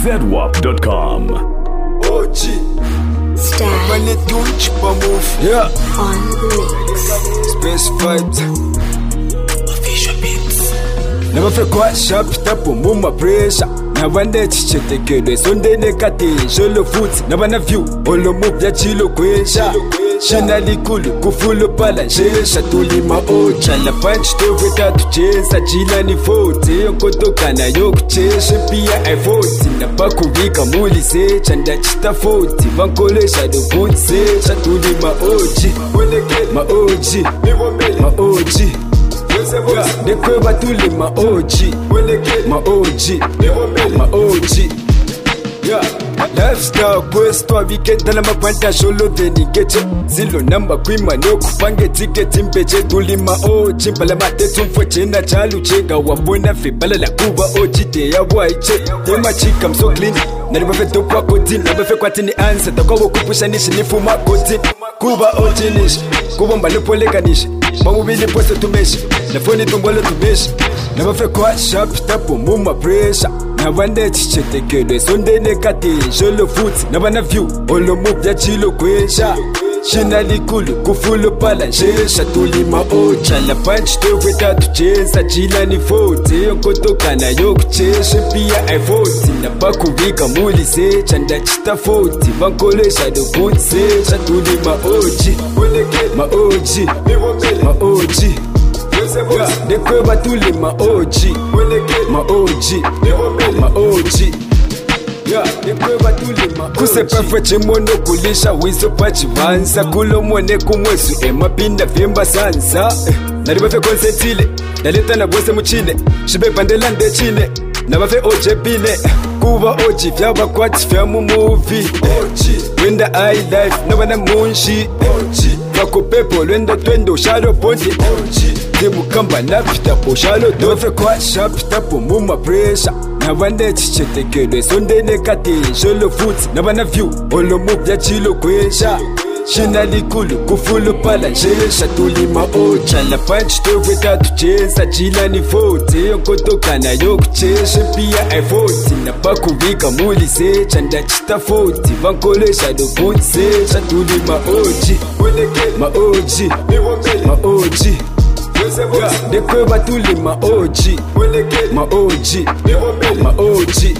ZWAP.com. OG Stab Money Tunch Pamove. on the mix. Space vibes. Official beats. Never feel quite sharp, step on move my pressure. Never net shit kid, Sunday nekati, show foot, never na view, all the move ya chilo kwesha. Shina likulu, kufulu pala, shesha tulima ocha. La punch to veta tucheza, chila ni fote. Yokotoka na yokuchesha, pia I-40. Napakuvika muli secha, ndachita 40. Vankolesha do punch secha, tulima oji. Ma oji, ma oji. Nekweba tuli ma OG, ma OG, ma OG. Lifestyle questo weekend na mapanta sholo deni keche zilo namba kwima no kupange ticket mpeche tuli ma OG bala mate tumfoche na chalu chega wabona fe bala la kuba OG te ya waiche tema chika mso clean na libafe tokwa kotin na bafe kwatini answer takwa kupusha nishi nifuma kotin kuba OG nishi kuba mbale pole kanishi mamubili poste tumeshi na phone tumbolo tumeshi na bafe kwa sharp tapo muma pressure na bande chichetekede Sunday nekati jolo foot na bana view olo move ya chilo kwesha shina likulu kufulu pala shesha tulima ocha la punch to veta tucheza chila ni 40 yokotoka na yokuchesha pia I-40 na pakuvika muli secha ndachita 40 vankolesha do punch secha tulima oji ma oji ma oji Nekweba tuli ma OG, ma OG, ma OG. Nekweba tuli ma OG. Kusepa fweche mono kulisha wizo pachi vansa. Kulo mwone kumwesu ema pinda vyemba sansa. Naribafe konsetile, naleta na bose mchine. Shibe pandela nde chine, nabafe OJ pine. Kuba OG vyaba kwati vya mu movie Wenda I life, nabana munshi Wako pepo lwendo twendo shalo ponti Timu kamba na pita po shalo dofe kwa sharp tapo muma pressure Nabane chichetekede Sunday nekati sholo foot Nabana view, olo move ya chilo kwesha Shina likulu kufulu pala shesha tulima ocha La punch to veta tucheza chila ni 40 Yokotoka na yokuchesha pia I-40 Napakuvika muli secha ndachita 40 Vankolesha do punch secha tulima oji Ma oji, ma oji Nekweba tuli ma OG, ma OG, ma OG.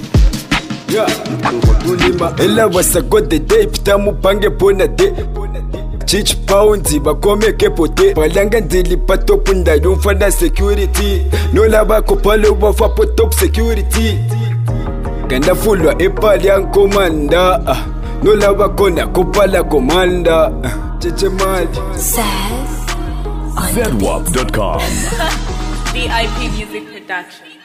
Ela wasa got the day pita mupange pona de Chich pounds bakome kepote Balanga ndili patop nda yumfana security No laba kopalo wafa po top security Ganda fulwa epali ang komanda No laba kona kopala komanda Cheche mali Says ZWAP.com. VIP Music Production.